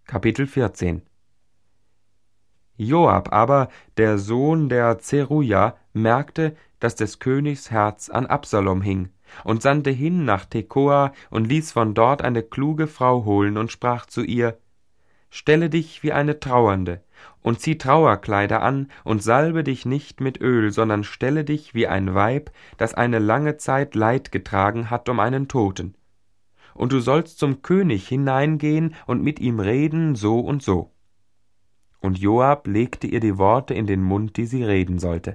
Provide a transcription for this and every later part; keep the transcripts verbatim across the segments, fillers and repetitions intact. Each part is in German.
Kapitel vierzehn. Joab aber, der Sohn der Zeruja, merkte, dass des Königs Herz an Absalom hing, und sandte hin nach Tekoa und ließ von dort eine kluge Frau holen und sprach zu ihr: Stelle dich wie eine Trauernde und zieh Trauerkleider an und salbe dich nicht mit Öl, sondern stelle dich wie ein Weib, das eine lange Zeit Leid getragen hat um einen Toten. Und du sollst zum König hineingehen und mit ihm reden so und so. Und Joab legte ihr die Worte in den Mund, die sie reden sollte.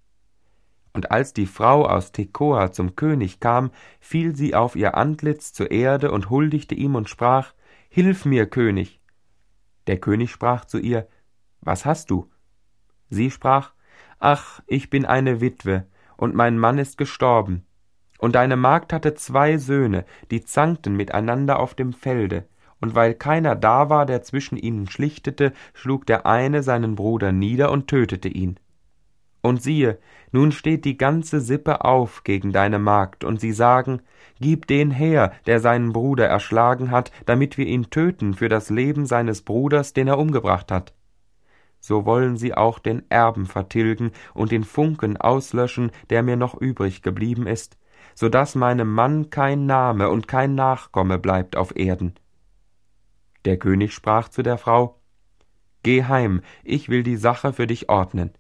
Und als die Frau aus Tekoa zum König kam, fiel sie auf ihr Antlitz zur Erde und huldigte ihm und sprach: Hilf mir, König! Der König sprach zu ihr: Was hast du? Sie sprach: Ach, ich bin eine Witwe, und mein Mann ist gestorben. Und deine Magd hatte zwei Söhne, die zankten miteinander auf dem Felde, und weil keiner da war, der zwischen ihnen schlichtete, schlug der eine seinen Bruder nieder und tötete ihn. Und siehe, nun steht die ganze Sippe auf gegen deine Magd, und sie sagen: Gib den her, der seinen Bruder erschlagen hat, damit wir ihn töten für das Leben seines Bruders, den er umgebracht hat. So wollen sie auch den Erben vertilgen und den Funken auslöschen, der mir noch übrig geblieben ist, so daß meinem Mann kein Name und kein Nachkomme bleibt auf Erden. Der König sprach zu der Frau: Geh heim, ich will die Sache für dich ordnen.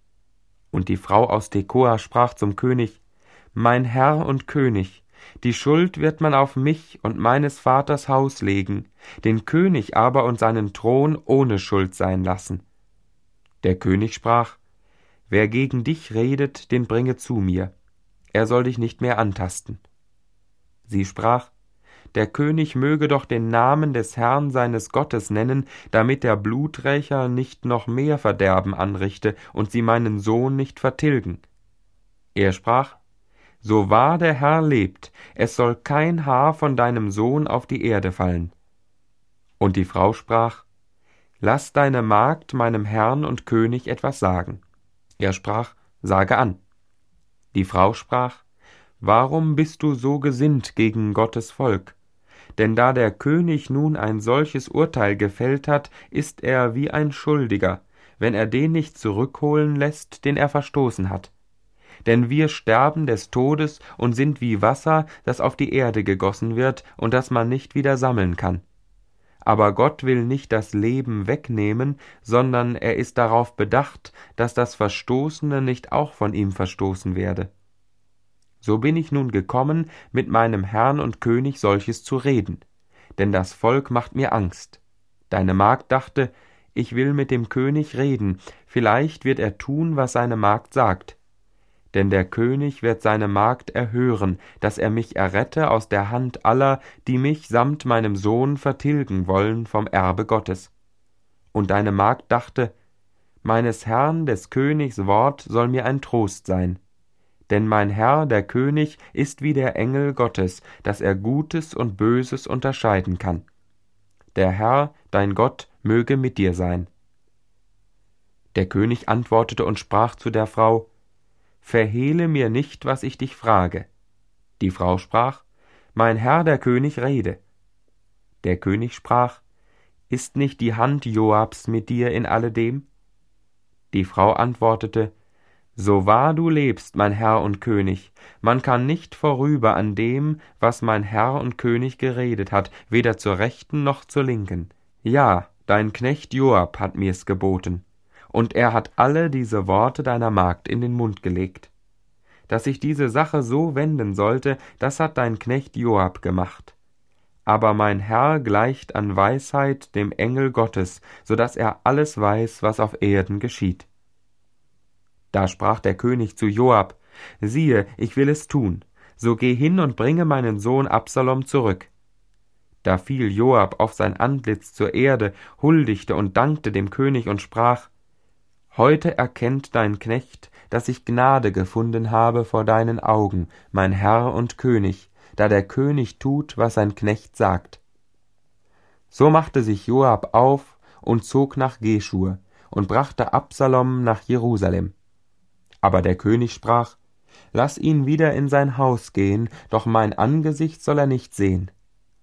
Und die Frau aus Tekoa sprach zum König: Mein Herr und König, die Schuld wird man auf mich und meines Vaters Haus legen, den König aber und seinen Thron ohne Schuld sein lassen. Der König sprach: Wer gegen dich redet, den bringe zu mir. Er soll dich nicht mehr antasten. Sie sprach: Der König möge doch den Namen des Herrn seines Gottes nennen, damit der Bluträcher nicht noch mehr Verderben anrichte und sie meinen Sohn nicht vertilgen. Er sprach: So wahr der Herr lebt, es soll kein Haar von deinem Sohn auf die Erde fallen. Und die Frau sprach: Lass deine Magd meinem Herrn und König etwas sagen. Er sprach: Sage an. Die Frau sprach: Warum bist du so gesinnt gegen Gottes Volk? Denn da der König nun ein solches Urteil gefällt hat, ist er wie ein Schuldiger, wenn er den nicht zurückholen lässt, den er verstoßen hat. Denn wir sterben des Todes und sind wie Wasser, das auf die Erde gegossen wird und das man nicht wieder sammeln kann. Aber Gott will nicht das Leben wegnehmen, sondern er ist darauf bedacht, dass das Verstoßene nicht auch von ihm verstoßen werde. So bin ich nun gekommen, mit meinem Herrn und König solches zu reden, denn das Volk macht mir Angst. Deine Magd dachte: Ich will mit dem König reden, vielleicht wird er tun, was seine Magd sagt. Denn der König wird seine Magd erhören, dass er mich errette aus der Hand aller, die mich samt meinem Sohn vertilgen wollen vom Erbe Gottes. Und deine Magd dachte: Meines Herrn, des Königs Wort soll mir ein Trost sein. Denn mein Herr, der König, ist wie der Engel Gottes, dass er Gutes und Böses unterscheiden kann. Der Herr, dein Gott, möge mit dir sein. Der König antwortete und sprach zu der Frau: Verhehle mir nicht, was ich dich frage. Die Frau sprach: Mein Herr, der König, rede. Der König sprach: Ist nicht die Hand Joabs mit dir in alledem? Die Frau antwortete: So wahr du lebst, mein Herr und König, man kann nicht vorüber an dem, was mein Herr und König geredet hat, weder zur Rechten noch zur Linken. Ja, dein Knecht Joab hat mir's geboten, und er hat alle diese Worte deiner Magd in den Mund gelegt. Dass sich diese Sache so wenden sollte, das hat dein Knecht Joab gemacht. Aber mein Herr gleicht an Weisheit dem Engel Gottes, so daß er alles weiß, was auf Erden geschieht. Da sprach der König zu Joab: Siehe, ich will es tun, so geh hin und bringe meinen Sohn Absalom zurück. Da fiel Joab auf sein Antlitz zur Erde, huldigte und dankte dem König und sprach: Heute erkennt dein Knecht, dass ich Gnade gefunden habe vor deinen Augen, mein Herr und König, da der König tut, was sein Knecht sagt. So machte sich Joab auf und zog nach Geschur und brachte Absalom nach Jerusalem. Aber der König sprach: Lass ihn wieder in sein Haus gehen, doch mein Angesicht soll er nicht sehen.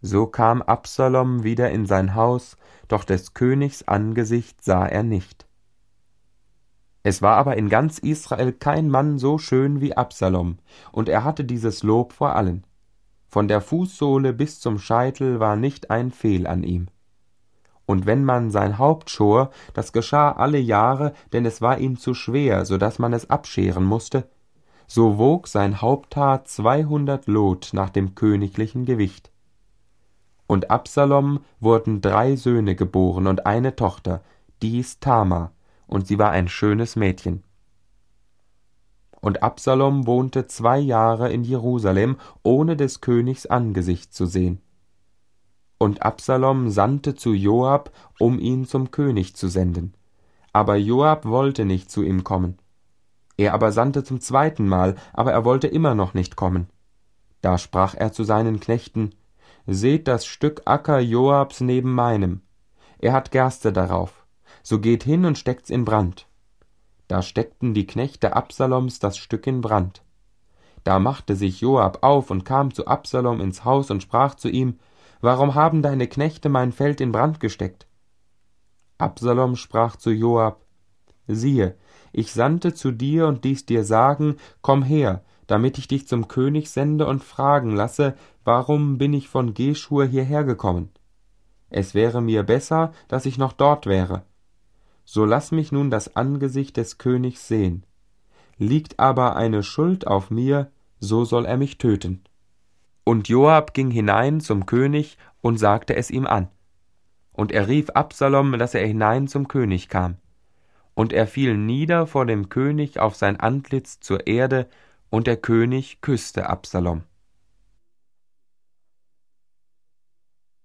So kam Absalom wieder in sein Haus, doch des Königs Angesicht sah er nicht. Es war aber in ganz Israel kein Mann so schön wie Absalom, und er hatte dieses Lob vor allen. Von der Fußsohle bis zum Scheitel war nicht ein Fehl an ihm. Und wenn man sein Haupt schor, das geschah alle Jahre, denn es war ihm zu schwer, so daß man es abscheren mußte, so wog sein Haupthaar zweihundert Lot nach dem königlichen Gewicht. Und Absalom wurden drei Söhne geboren und eine Tochter, dies Tamar, und sie war ein schönes Mädchen. Und Absalom wohnte zwei Jahre in Jerusalem, ohne des Königs Angesicht zu sehen. Und Absalom sandte zu Joab, um ihn zum König zu senden. Aber Joab wollte nicht zu ihm kommen. Er aber sandte zum zweiten Mal, aber er wollte immer noch nicht kommen. Da sprach er zu seinen Knechten: Seht das Stück Acker Joabs neben meinem. Er hat Gerste darauf. So geht hin und steckt's in Brand. Da steckten die Knechte Absaloms das Stück in Brand. Da machte sich Joab auf und kam zu Absalom ins Haus und sprach zu ihm: Warum haben deine Knechte mein Feld in Brand gesteckt? Absalom sprach zu Joab: Siehe, ich sandte zu dir und ließ dir sagen: Komm her, damit ich dich zum König sende und fragen lasse, warum bin ich von Geschur hierher gekommen? Es wäre mir besser, dass ich noch dort wäre. So lass mich nun das Angesicht des Königs sehen. Liegt aber eine Schuld auf mir, so soll er mich töten. Und Joab ging hinein zum König und sagte es ihm an. Und er rief Absalom, dass er hinein zum König kam. Und er fiel nieder vor dem König auf sein Antlitz zur Erde, und der König küßte Absalom.